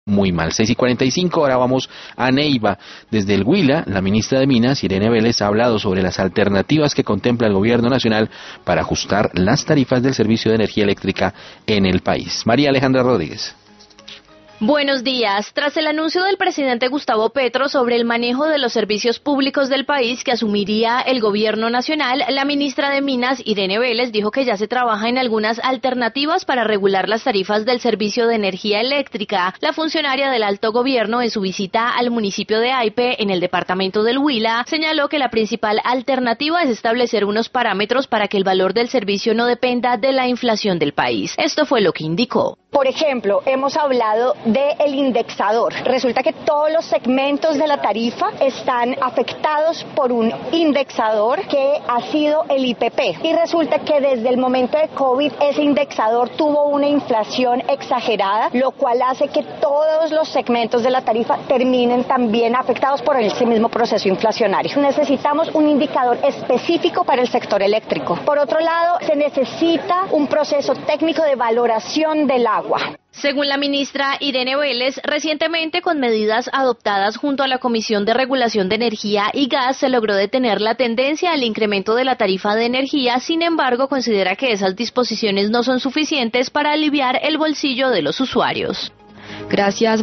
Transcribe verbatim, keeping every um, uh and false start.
muy mal. seis y cuarenta y cinco, ahora vamos a Neiva. Desde el Huila, la ministra de Minas, Irene Vélez, ha hablado sobre las alternativas que contempla el gobierno nacional para ajustar las tarifas del servicio de energía eléctrica en el país. María Alejandra Rodríguez. Buenos días. Tras el anuncio del presidente Gustavo Petro sobre el manejo de los servicios públicos del país que asumiría el gobierno nacional, la ministra de Minas, Irene Vélez, dijo que ya se trabaja en algunas alternativas para regular las tarifas del servicio de energía eléctrica. La funcionaria del alto gobierno, en su visita al municipio de Aipe, en el departamento del Huila, señaló que la principal alternativa es establecer unos parámetros para que el valor del servicio no dependa de la inflación del país. Esto fue lo que indicó. Por ejemplo, hemos hablado del indexador. Resulta que todos los segmentos de la tarifa están afectados por un indexador que ha sido el I P P. Y resulta que desde el momento de COVID ese indexador tuvo una inflación exagerada, lo cual hace que todos los segmentos de la tarifa terminen también afectados por ese mismo proceso inflacionario. Necesitamos un indicador específico para el sector eléctrico. Por otro lado, se necesita un proceso técnico de valoración del agua. Según la ministra Irene Vélez, recientemente con medidas adoptadas junto a la Comisión de Regulación de Energía y Gas se logró detener la tendencia al incremento de la tarifa de energía. Sin embargo, considera que esas disposiciones no son suficientes para aliviar el bolsillo de los usuarios. Gracias.